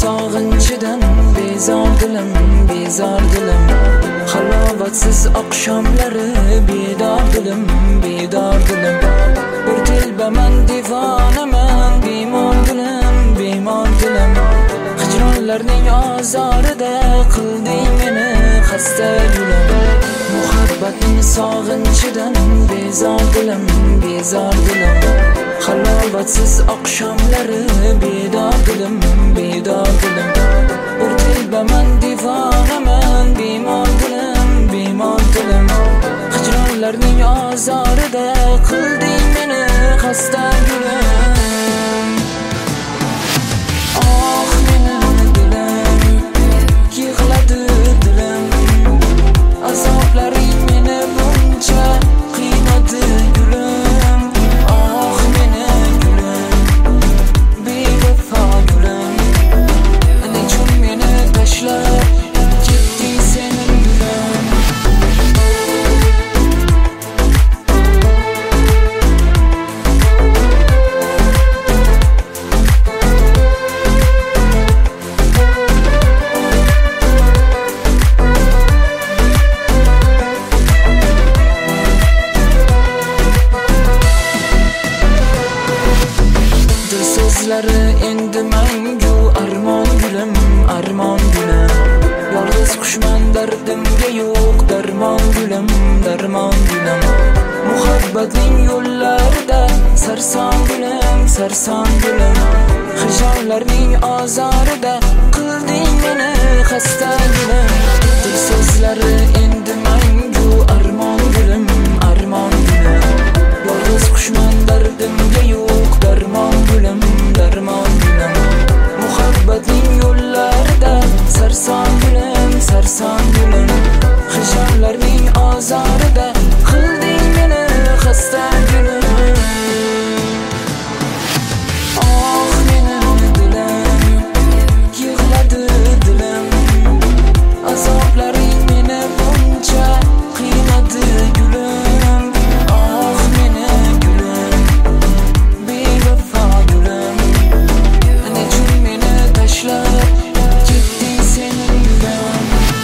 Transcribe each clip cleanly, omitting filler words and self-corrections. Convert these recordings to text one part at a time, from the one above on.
sog'inchidan bezor dilim, bezor dilim. Halovatsiz oqshomlari bedor dilim, bedor dilim. Bir telbaman divonaman, bemor dilim, bemor dilim. Hijronlarning azorida qilding meni xasta gulim. Muhabbatning sog'inchidan bezor dilim, bezor dilim. Halovatsiz oqshomlari bedor dilim, bedor dilim. Bir telbaman divonaman, bemor dilim, bemor dilim. Hijronlarning azorida qilding meni xasta gulim. Oh mening dilim, yig'ladi dilim. Azoblaring meni buncha qiynadi gulim. Oh mening gulim, bevafo gulim. Nechun meni tashlab ketding sening gulim. So'zlari endi mangu armon gulim, armon gulim. Yolg'iz qushman dardimga yo'q darmon gulim, darmon gulim. Muhabbatning yo'llarida sarson gulim, sarson gulim. Hijronlarning azorida qilding meni xasta gulim. Dil so'zlari endi mangu armon gulim, armon gulim. Yolg'iz qushman dardimga yo'q darmon gulim, darmon gulim. Muhabbatning yo'llarida sarson gulim, sarson gulim. Hijronlarning azorida qilding meni xasta gulim. Oh mening dilim, yig'ladi dilim. Azoblaring meni buncha qiynadi gulim. Oh mening gulim, bevafo gulim. Nechun meni tashlab ketding sening gulim.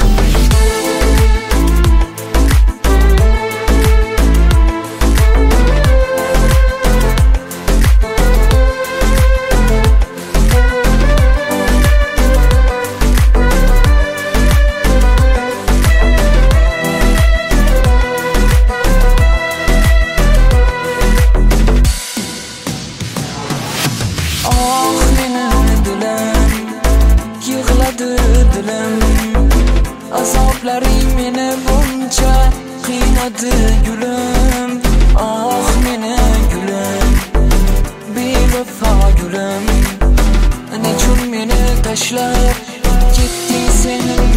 Oh mening dilim, yig'ladi dilim. Azoblaring meni buncha qiynadi gulim. Oh mening gulim, bevafo gulim. Nechun meni tashlab ketding sening